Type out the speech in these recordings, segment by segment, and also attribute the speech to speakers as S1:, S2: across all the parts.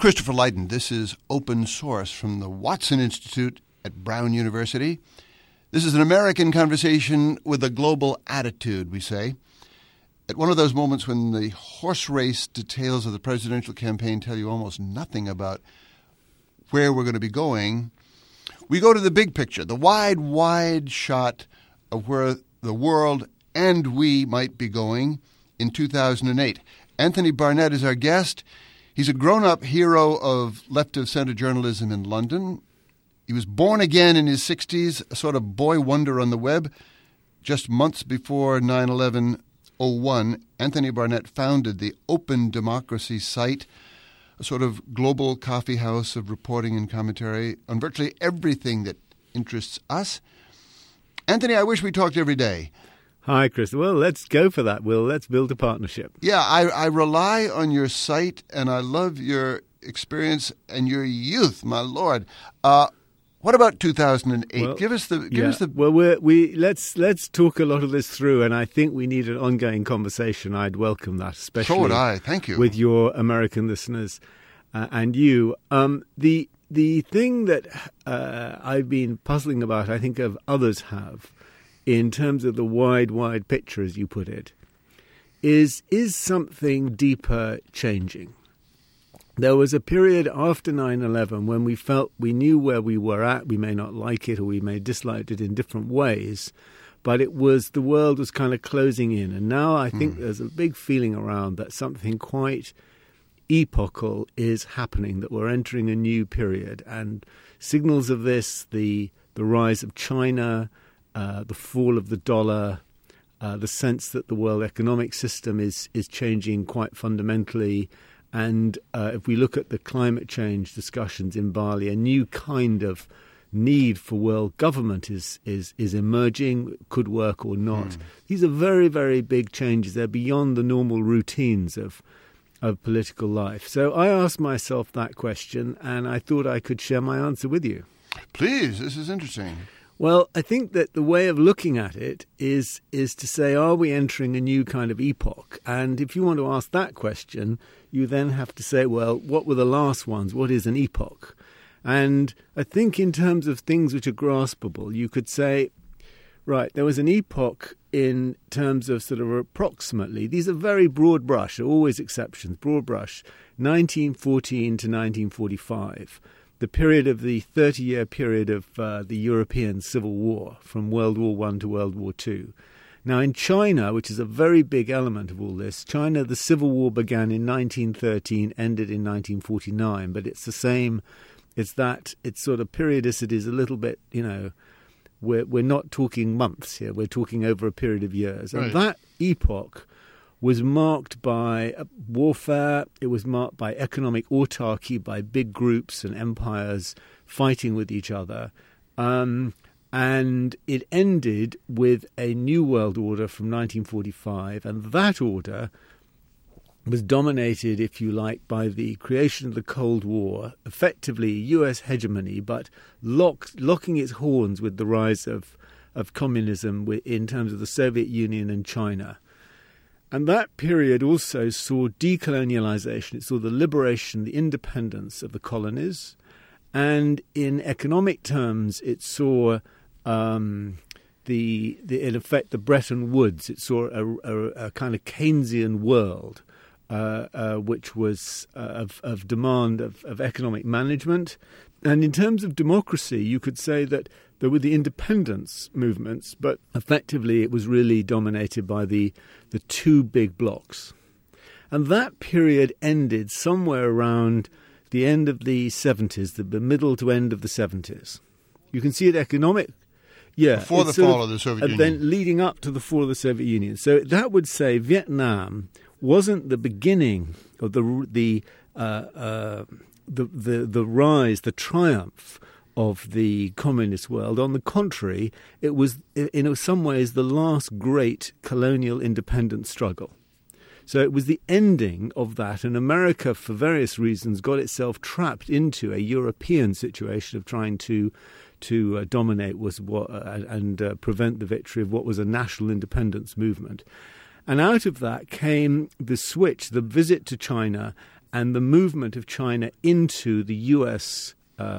S1: Christopher Lydon. This is Open Source from the Watson Institute at Brown University. This is an American conversation with a global attitude, we say. At one of those moments when the horse race details of the presidential campaign tell you almost nothing about where we're going to be going, we go to the big picture, the wide shot of where the world and we might be going in 2008. Anthony Barnett is our guest. He's a grown-up hero of left-of-center journalism in London. He was born again in his 60s, a sort of boy wonder on the web. Just months before 9/11/01, Anthony Barnett founded the Open Democracy site, a sort of global coffee house of reporting and commentary on virtually everything that interests us. Anthony, I wish we talked every day.
S2: Hi, Chris. Well, let's go for that, Will. Let's build a partnership.
S1: Yeah, I rely on your site, and I love your experience and your youth, my Lord. What about 2008?
S2: Well,
S1: give us the.
S2: Well, let's talk a lot of this through, and I think we need an ongoing conversation. I'd welcome that, especially.
S1: So would I. Thank you.
S2: With your American listeners and you. The thing that I've been puzzling about, I think others have, in terms of the wide picture, as you put it, is something deeper changing? There was a period after 9/11 when we felt we knew where we were at. We may not like it or we may dislike it in different ways, but the world was kind of closing in. And now I think there's a big feeling around that something quite epochal is happening, that we're entering a new period. And signals of this, the rise of China, the fall of the dollar, the sense that the world economic system is changing quite fundamentally. And if we look at the climate change discussions in Bali, a new kind of need for world government is emerging, could work or not. These are very, very big changes. They're beyond the normal routines of political life. So I asked myself that question, and I thought I could share my answer with you.
S1: Please, this is interesting.
S2: Well, I think that the way of looking at it is to say, are we entering a new kind of epoch? And if you want to ask that question, you then have to say, well, what were the last ones? What is an epoch? And I think in terms of things which are graspable, you could say, right, there was an epoch in terms of sort of approximately, these are very broad brush, always exceptions, broad brush, 1914 to 1945. The period of the 30-year period of the European Civil War, from World War I to World War II. Now, in China, which is a very big element of all this, China, the Civil War began in 1913, ended in 1949, but it's the same. It's sort of periodicity is a little bit, we're not talking months here. We're talking over a period of years.
S1: Right.
S2: And that epoch was marked by warfare. It was marked by economic autarky, by big groups and empires fighting with each other. And it ended with a new world order from 1945. And that order was dominated, if you like, by the creation of the Cold War, effectively US hegemony, but locking its horns with the rise of communism in terms of the Soviet Union and China. And that period also saw decolonialization. It saw the liberation, the independence of the colonies. And in economic terms, it saw, in effect, the Bretton Woods. It saw a kind of Keynesian world, which was of demand of economic management. And in terms of democracy, you could say that there were the independence movements, but effectively it was really dominated by the two big blocks. And that period ended somewhere around the end of the 70s, the middle to end of the 70s. You can see it economic. Yeah,
S1: before the fall of the Soviet Union.
S2: Then leading up to the fall of the Soviet Union. So that would say Vietnam wasn't the beginning of the rise, the triumph of the communist world. On the contrary, it was in some ways the last great colonial independence struggle. So it was the ending of that, and America, for various reasons, got itself trapped into a European situation of trying to dominate and prevent the victory of what was a national independence movement. And out of that came the switch, the visit to China, and the movement of China into the U.S.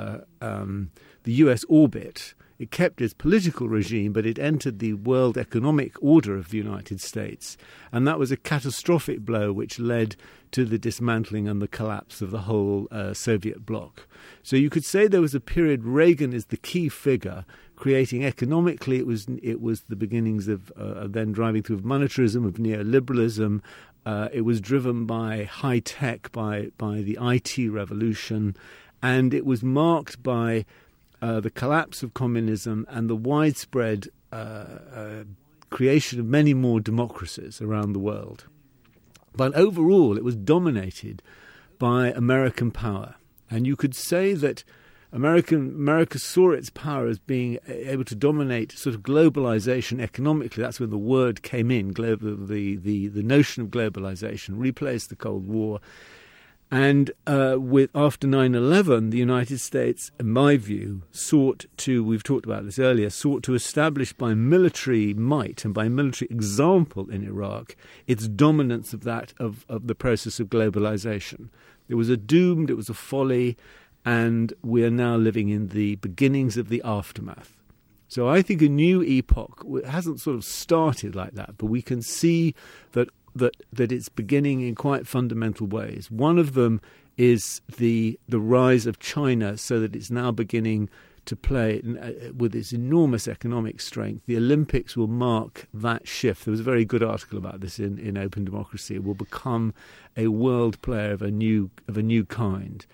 S2: Orbit. It kept its political regime, but it entered the world economic order of the United States. And that was a catastrophic blow which led to the dismantling and the collapse of the whole Soviet bloc. So you could say there was a period, Reagan is the key figure, creating economically, it was the beginnings of then driving through monetarism, of neoliberalism. It was driven by high tech, by the IT revolution, and it was marked by the collapse of communism and the widespread creation of many more democracies around the world. But overall, it was dominated by American power. And you could say that America saw its power as being able to dominate sort of globalization economically. That's when the word came in, the notion of globalization, replaced the Cold War. And after 9/11, the United States, in my view, we've talked about this earlier, sought to establish by military might and by military example in Iraq its dominance of the process of globalization. It was it was a folly, and we are now living in the beginnings of the aftermath. So I think a new epoch hasn't sort of started like that, but we can see that it's beginning in quite fundamental ways. One of them is the rise of China, so that it's now beginning to play with its enormous economic strength. The Olympics will mark that shift. There was a very good article about this in Open Democracy. It will become a world player of a new kind.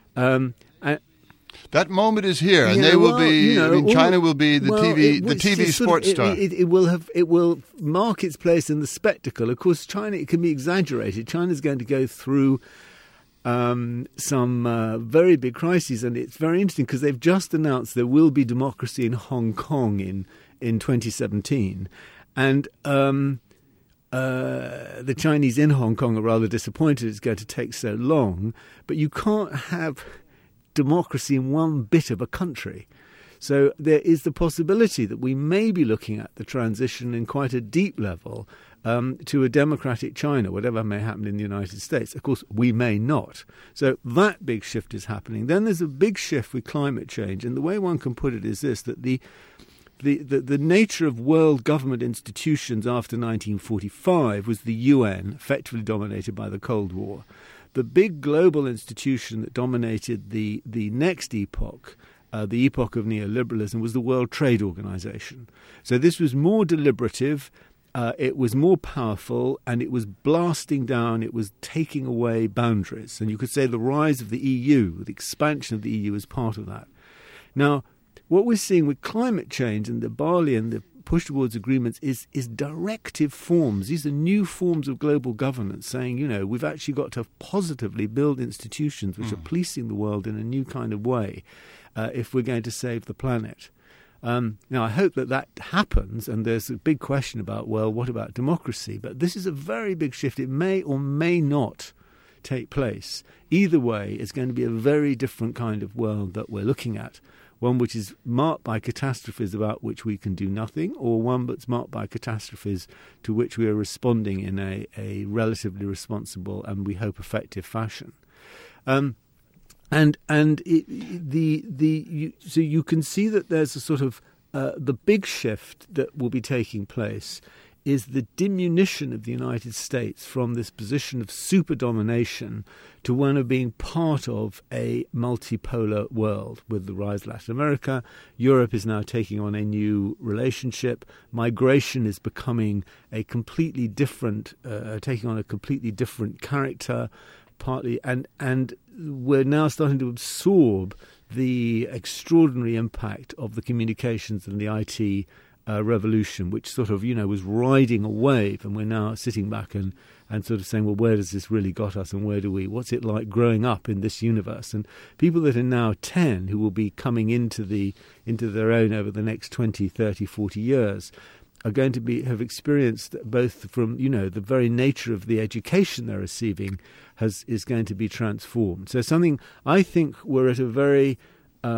S1: That moment is here, and they will be. China will be the TV sports star.
S2: It will mark its place in the spectacle. Of course, China, it can be exaggerated. China's going to go through some very big crises, and it's very interesting because they've just announced there will be democracy in Hong Kong in 2017, and the Chinese in Hong Kong are rather disappointed it's going to take so long. But you can't have democracy in one bit of a country. So there is the possibility that we may be looking at the transition in quite a deep level to a democratic China, whatever may happen in the United States. Of course, we may not. So that big shift is happening. Then there's a big shift with climate change. And the way one can put it is this, that the nature of world government institutions after 1945 was the UN, effectively dominated by the Cold War. The big global institution that dominated the next epoch, the epoch of neoliberalism, was the World Trade Organization. So this was more deliberative, it was more powerful, and it was blasting down, it was taking away boundaries. And you could say the rise of the EU, the expansion of the EU, is part of that. Now, what we're seeing with climate change and the Bali and the push towards agreements is directive forms. These are new forms of global governance saying, we've actually got to positively build institutions which are policing the world in a new kind of way if we're going to save the planet. Now, I hope that happens, and there's a big question about, what about democracy? But this is a very big shift. It may or may not take place. Either way, it's going to be a very different kind of world that we're looking at. One which is marked by catastrophes about which we can do nothing, or one that's marked by catastrophes to which we are responding in a relatively responsible and, we hope, effective fashion. So you can see that there's a sort of the big shift that will be taking place is the diminution of the United States from this position of super domination to one of being part of a multipolar world. With the rise of Latin America, Europe is now taking on a new relationship. Migration is becoming a completely different, taking on a completely different character, partly, and we're now starting to absorb the extraordinary impact of the communications and the IT revolution, which sort of, was riding a wave, and we're now sitting back and sort of saying, where does this really got us, and what's it like growing up in this universe? And people that are now 10, who will be coming into their own over the next 20, 30, 40 years, are going to have experienced both from, the very nature of the education they're receiving is going to be transformed. So I think we're at a very at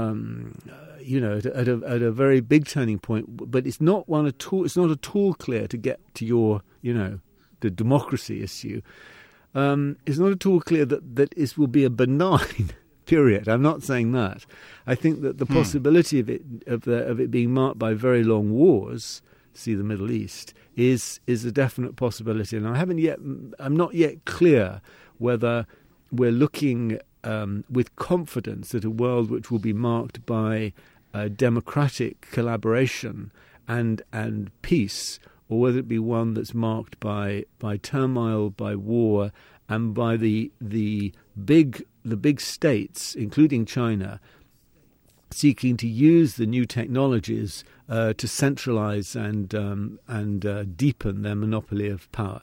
S2: a very big turning point, but it's not one at all. It's not at all clear to get to your, the democracy issue. it's not at all clear that this will be a benign period. I'm not saying that. I think that the possibility of it being marked by very long wars, see the Middle East, is a definite possibility. And I'm not yet clear whether we're looking with confidence at a world which will be marked by democratic collaboration and peace, or whether it be one that's marked by turmoil, by war, and by the big states, including China, seeking to use the new technologies to centralize and deepen their monopoly of power.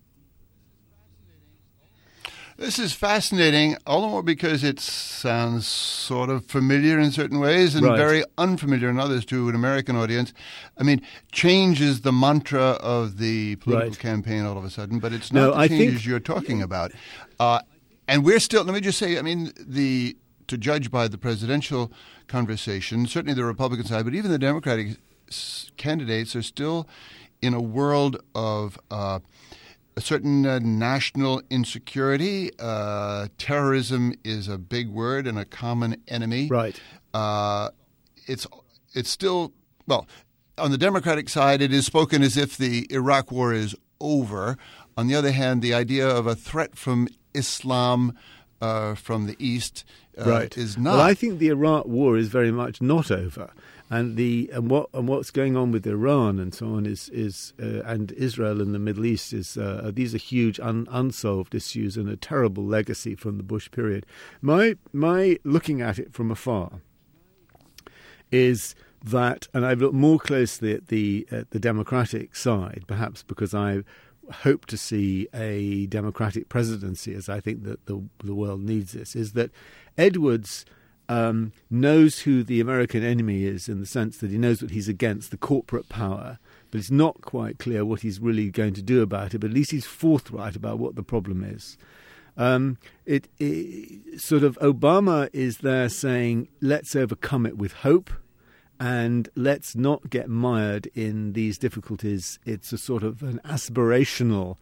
S1: This is fascinating, all the more because it sounds sort of familiar in certain ways and very unfamiliar in others to an American audience. I mean, change is the mantra of the political campaign all of a sudden, but it's not the changes you're talking about. And we're still, let me just say, I mean, to judge by the presidential conversation, certainly the Republican side, but even the Democratic candidates are still in a world of a certain national insecurity. Terrorism is a big word and a common enemy.
S2: Right.
S1: It's still, well, on the Democratic side, it is spoken as if the Iraq war is over. On the other hand, the idea of a threat from Islam from the East is not.
S2: Well, I think the Iraq war is very much not over. And what's going on with Iran and so on is and Israel and the Middle East is these are huge unsolved issues and a terrible legacy from the Bush period. My looking at it from afar is that, and I've looked more closely at the Democratic side, perhaps because I hope to see a Democratic presidency, as I think that the world needs this, is that Edwards knows who the American enemy is in the sense that he knows what he's against, the corporate power, but it's not quite clear what he's really going to do about it, but at least he's forthright about what the problem is. Sort of Obama is there saying, let's overcome it with hope and let's not get mired in these difficulties. It's a sort of an aspirational,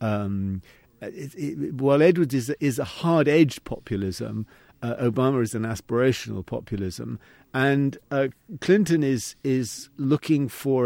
S2: while Edwards is a hard-edged populism, Obama is an aspirational populism, and Clinton is looking for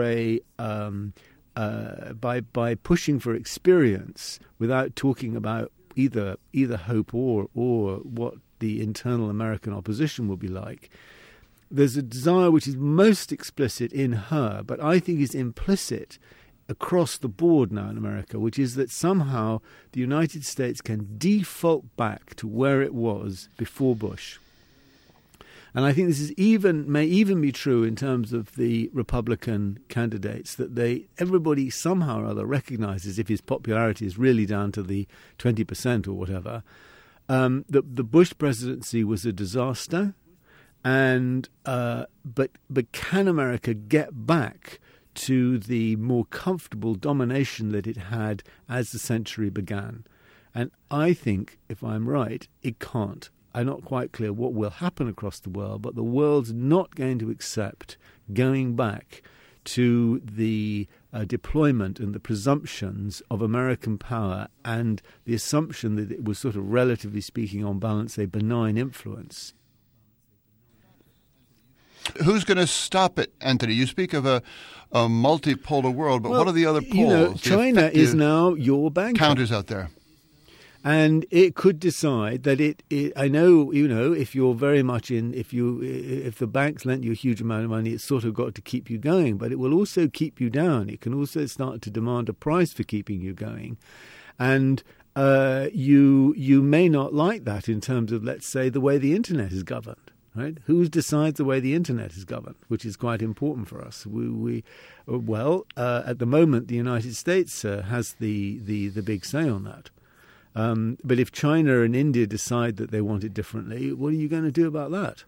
S2: by pushing for experience without talking about either hope or what the internal American opposition will be like. There's a desire which is most explicit in her, but I think is implicit across the board now in America, which is that somehow the United States can default back to where it was before Bush. And I think this may even be true in terms of the Republican candidates, that everybody somehow or other recognizes, if his popularity is really down to the 20% or whatever, that the Bush presidency was a disaster. And but can America get back to the more comfortable domination that it had as the century began? And I think, if I'm right, it can't. I'm not quite clear what will happen across the world, but the world's not going to accept going back to the deployment and the presumptions of American power and the assumption that it was sort of, relatively speaking, on balance, a benign influence.
S1: Who's going to stop it, Anthony? You speak of a multipolar world, but what are the other poles?
S2: China is now your banker.
S1: Counters out there.
S2: And it could decide that I know, if you're very much if the banks lent you a huge amount of money, it's sort of got to keep you going, but it will also keep you down. It can also start to demand a price for keeping you going. And you may not like that in terms of, let's say, the way the internet is governed. Right? Who decides the way the internet is governed, which is quite important for us. At the moment, the United States has the big say on that. But if China and India decide that they want it differently, what are you going to do about that?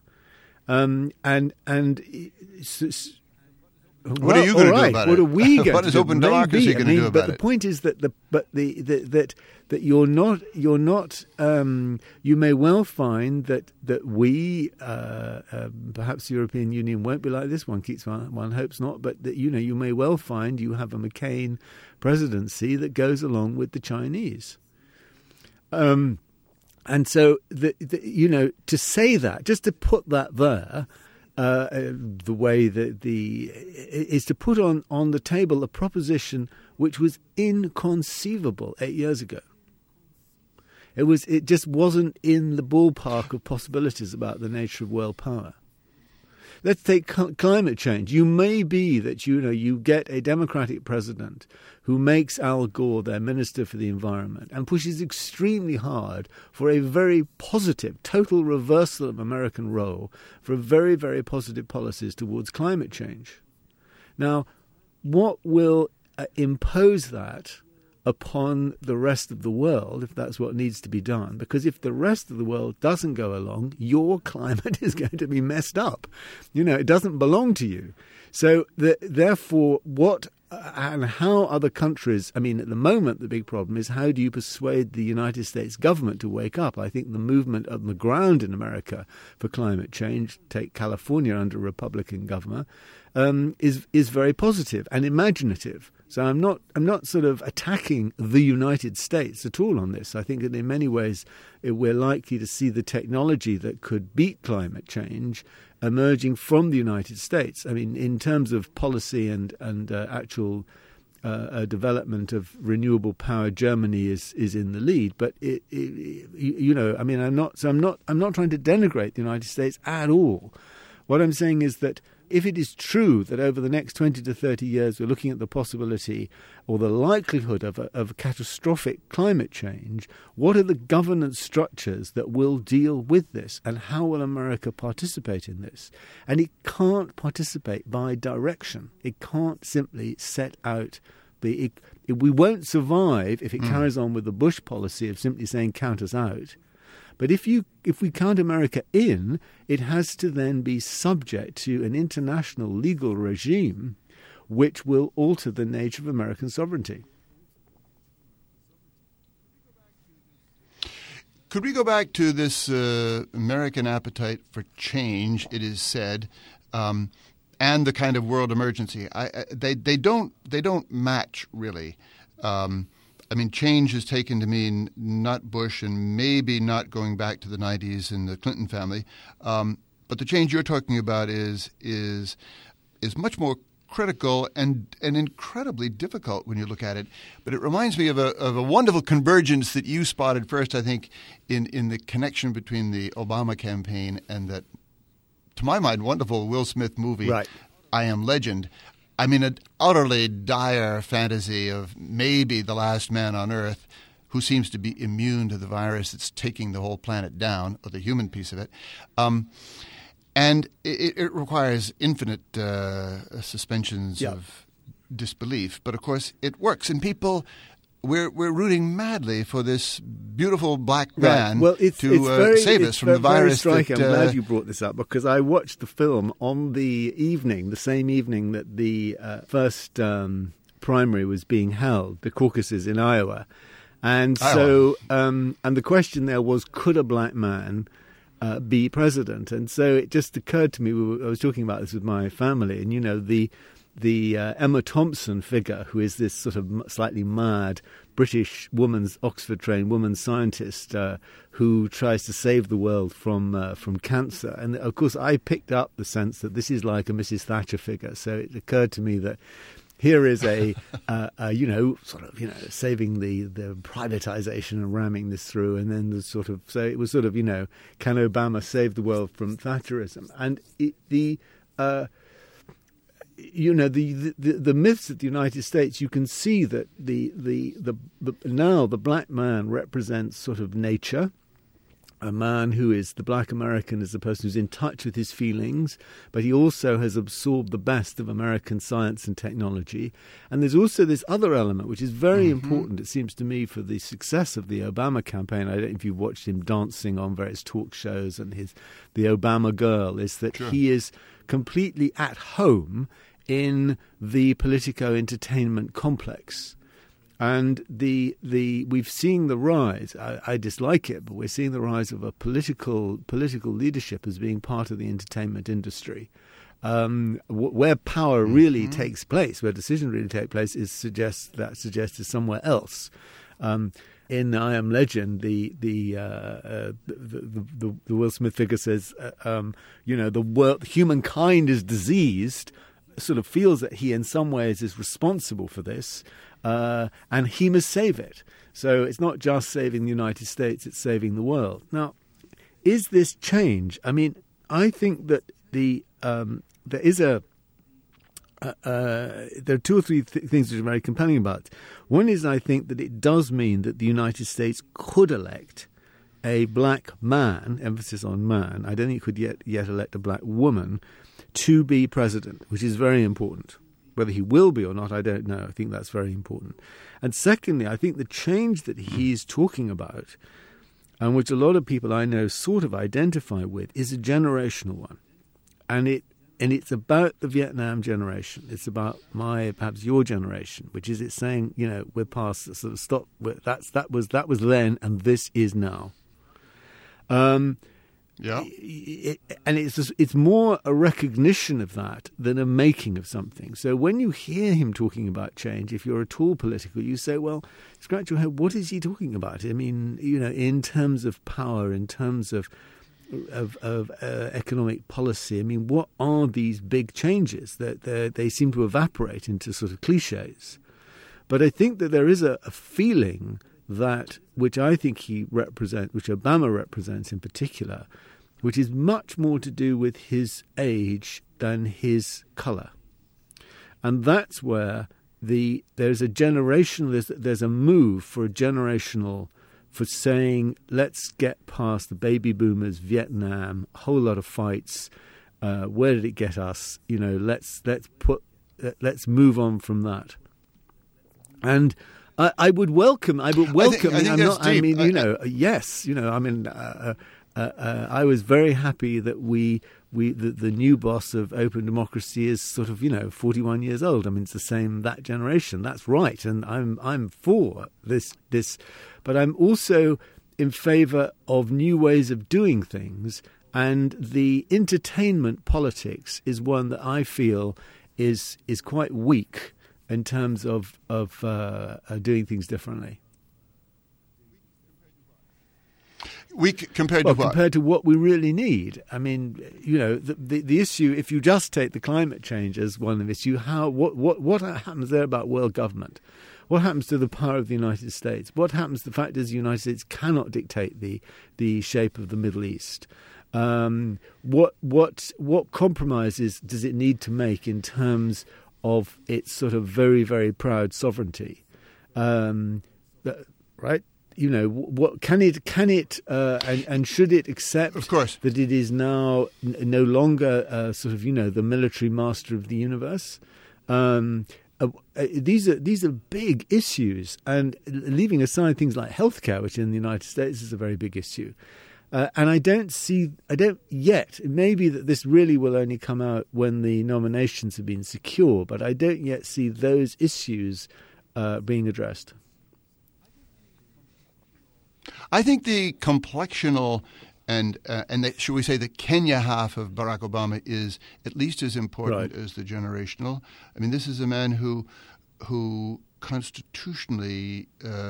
S1: What are you going to do about it?
S2: What are we going to do?
S1: What is open democracy going to do about it?
S2: But the point is that that you're not. You may well find that we, perhaps the European Union won't be like this. One hopes not. But that you may well find you have a McCain presidency that goes along with the Chinese. And so, to say that, just to put that there, the way that is to put on the table a proposition which was inconceivable 8 years ago. It just wasn't in the ballpark of possibilities about the nature of world power. Let's take climate change. You may be that you get a Democratic president who makes Al Gore their Minister for the Environment and pushes extremely hard for a very positive, total reversal of American role for very, very positive policies towards climate change. Now, what will impose that upon the rest of the world, if that's what needs to be done? Because if the rest of the world doesn't go along, your climate is going to be messed up. It doesn't belong to you. So therefore, what and how other countries, at the moment the big problem is how do you persuade the United States government to wake up? I think the movement on the ground in America for climate change, take California under a Republican governor, is very positive and imaginative. So I'm not sort of attacking the United States at all on this. I think that in many ways we're likely to see the technology that could beat climate change emerging from the United States. In terms of policy and actual development of renewable power, Germany is in the lead. But I'm not trying to denigrate the United States at all. What I'm saying is that if it is true that over the next 20 to 30 years we're looking at the possibility or the likelihood of catastrophic climate change, what are the governance structures that will deal with this, and how will America participate in this? And it can't participate by direction. It can't simply set out we won't survive if it carries on with the Bush policy of simply saying count us out. But if we count America in, it has to then be subject to an international legal regime which will alter the nature of American sovereignty.
S1: Could we go back to this American appetite for change, it is said, and the kind of world emergency? They don't match, really. Change is taken to mean not Bush and maybe not going back to the 90s and the Clinton family. But the change you're talking about is much more critical and incredibly difficult when you look at it. But it reminds me of a wonderful convergence that you spotted first, I think, in the connection between the Obama campaign and that, to my mind, wonderful Will Smith movie,
S2: right,
S1: I Am Legend. An utterly dire fantasy of maybe the last man on Earth who seems to be immune to the virus that's taking the whole planet down, or the human piece of it. And it requires infinite suspensions of disbelief. But, of course, it works. And people, we're rooting madly for this beautiful black man to save us from the virus.
S2: I'm glad you brought this up, because I watched the film on the same evening that the first primary was being held, the caucuses in Iowa. And so and the question there was, could a black man be president? And so it just occurred to me, I was talking about this with my family, and the Emma Thompson figure, who is this sort of slightly mad British Oxford-trained woman scientist who tries to save the world from cancer. And of course, I picked up the sense that this is like a Mrs. Thatcher figure. So it occurred to me that here is saving the privatization and ramming this through, and then it was can Obama save the world from Thatcherism? And the myths of the United States, you can see that now the black man represents sort of nature. A man who is the black American is the person who's in touch with his feelings, but he also has absorbed the best of American science and technology. And there's also this other element, which is very important, it seems to me, for the success of the Obama campaign. I don't know if you've watched him dancing on various talk shows and the Obama girl, is that he is completely at home in the Politico entertainment complex. And we've seen the rise. I dislike it, but we're seeing the rise of a political leadership as being part of the entertainment industry, where power really takes place, where decision really take place, suggests is somewhere else. in I Am Legend, the Will Smith figure says, the world, humankind is diseased. Sort of feels that he, in some ways, is responsible for this, and he must save it. So it's not just saving the United States; it's saving the world. Now, is this change? I mean, I think that there are two or three things which are very compelling about it. One is, I think that it does mean that the United States could elect a black man, emphasis on man. I don't think it could yet elect a black woman to be president, which is very important. Whether he will be or not, I don't know. I think that's very important. And secondly, I think the change that he's talking about, and which a lot of people I know sort of identify with, is a generational one. And it's about the Vietnam generation. It's about perhaps your generation, which is it's saying, we're past the sort of stop. That was then, and this is now.
S1: Yeah,
S2: and it's more a recognition of that than a making of something. So when you hear him talking about change, if you're at all political, you say, well, scratch your head, what is he talking about? I mean, in terms of power, in terms of economic policy, I mean, what are these big changes? That they seem to evaporate into sort of cliches. But I think that there is a feeling that, which I think which Obama represents in particular, which is much more to do with his age than his colour. And that's where there's a move for saying, let's get past the baby boomers, Vietnam, a whole lot of fights. Where did it get us? Let's move on from that. And I would welcome. I was very happy that the new boss of Open Democracy is sort of 41 years old. I mean, it's the same, that generation. That's right, and I'm for this. But I'm also in favour of new ways of doing things, and the entertainment politics is one that I feel is quite weak in terms of doing things differently.
S1: Weak compared to what?
S2: Compared to what we really need. I mean, the issue, if you just take the climate change as one issue, what happens there about world government? What happens to the power of the United States? What happens to the fact is the United States cannot dictate the shape of the Middle East? What compromises does it need to make in terms of its sort of very, very proud sovereignty? Right? What can it and should it accept,
S1: of course,
S2: that it is now no longer sort of the military master of the universe? These are big issues, and leaving aside things like healthcare, which in the United States is a very big issue. And I don't yet. It may be that this really will only come out when the nominations have been secure, but I don't yet see those issues being addressed.
S1: I think the complexional and should we say the Kenya half of Barack Obama is at least as important as the generational. I mean, this is a man who constitutionally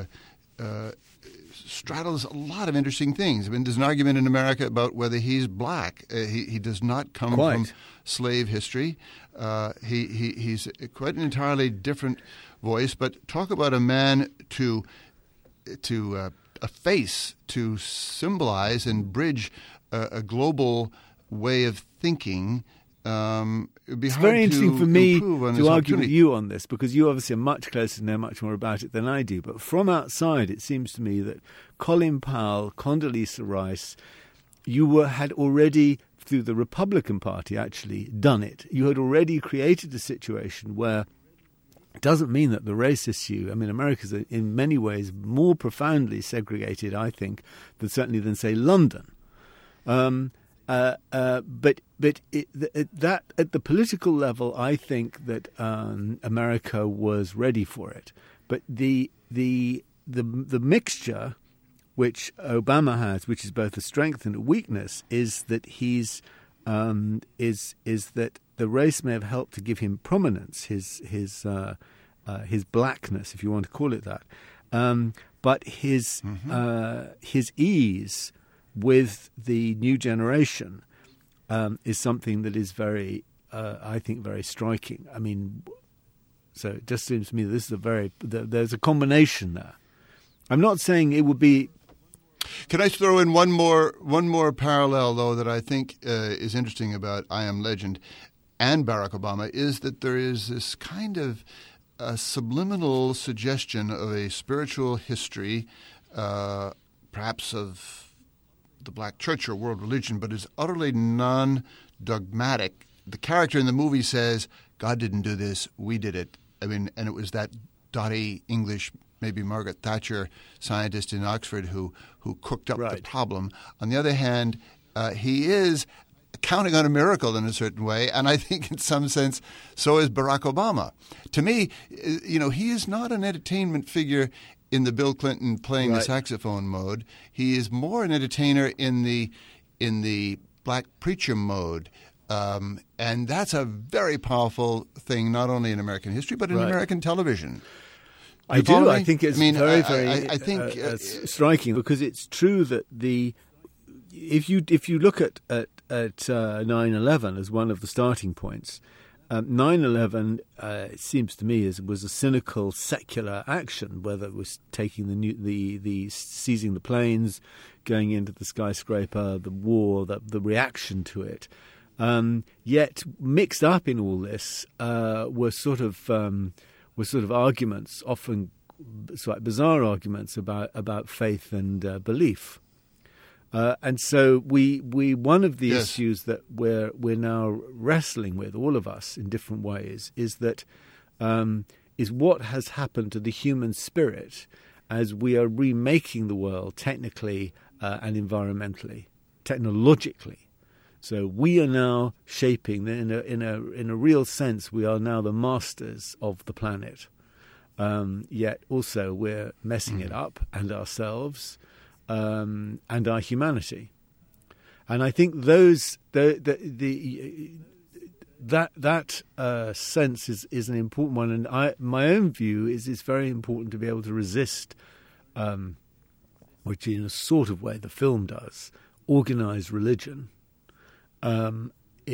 S1: straddles a lot of interesting things. I mean, there's an argument in America about whether he's black. He does not come from slave history. He's quite an entirely different voice. But talk about a man to a face to symbolize and bridge a global way of thinking.
S2: It's very interesting for me to argue with you on this, because you obviously are much closer and know much more about it than I do. But from outside, it seems to me that Colin Powell, Condoleezza Rice, had already, through the Republican Party, actually done it. You had already created a situation where it doesn't mean that the race issue, I mean, America's in many ways more profoundly segregated, I think, than say, London. But that at the political level, I think that America was ready for it. But the mixture which Obama has, which is both a strength and a weakness, is that is that the race may have helped to give him prominence, his blackness, if you want to call it that. but his ease with the new generation is something that is very, I think, very striking. I mean, so it just seems to me this is there's a combination there. I'm not saying it would be.
S1: Can I throw in one more parallel, though, that I think is interesting about I Am Legend and Barack Obama, is that there is this kind of subliminal suggestion of a spiritual history, perhaps of the black church or world religion, but is utterly non-dogmatic. The character in the movie says, God didn't do this, we did it. I mean, and it was that dotty English, maybe Margaret Thatcher scientist in Oxford who cooked up the problem. On the other hand, he is counting on a miracle in a certain way, and I think in some sense so is Barack Obama. To me, he is not an entertainment figure in the Bill Clinton playing the saxophone mode. He is more an entertainer in the black preacher mode. And that's a very powerful thing, not only in American history, but in American television.
S2: I do. I think it's very
S1: I think
S2: striking, because it's true that if you look at 9/11 as one of the starting points, 9/11 it seems to me was a cynical secular action, whether it was taking the seizing the planes, going into the skyscraper, the war, the reaction to it. Yet mixed up in all this were sort of arguments, often slightly bizarre arguments about faith and belief. And so we one of the issues that we're now wrestling with, all of us in different ways, is what has happened to the human spirit as we are remaking the world technically and environmentally, technologically. So we are now shaping, in a real sense, we are now the masters of the planet. Yet also we're messing it up, and ourselves, and our humanity. And I think that sense is an important one. And my own view is it's very important to be able to resist, which in a sort of way the film does, organized religion. But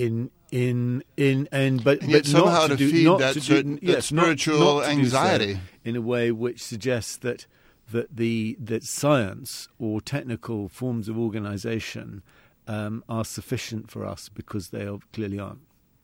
S1: somehow
S2: not
S1: to feed that spiritual anxiety
S2: so in a way which suggests that science or technical forms of organization are sufficient for us, because they clearly aren't.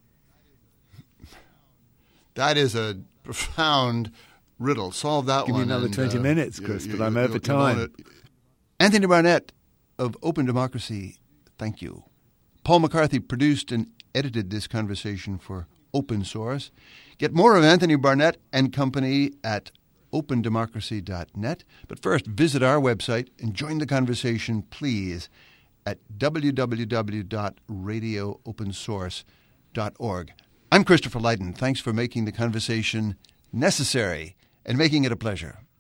S1: That is a profound riddle. Solve that
S2: Give
S1: one.
S2: Give me another 20 minutes, Chris, but I'm over time.
S1: Anthony Barnett of Open Democracy, thank you. Paul McCarthy produced and edited this conversation for Open Source. Get more of Anthony Barnett and company at opendemocracy.net. But first, visit our website and join the conversation, please, at www.radioopensource.org. I'm Christopher Lydon. Thanks for making the conversation necessary and making it a pleasure.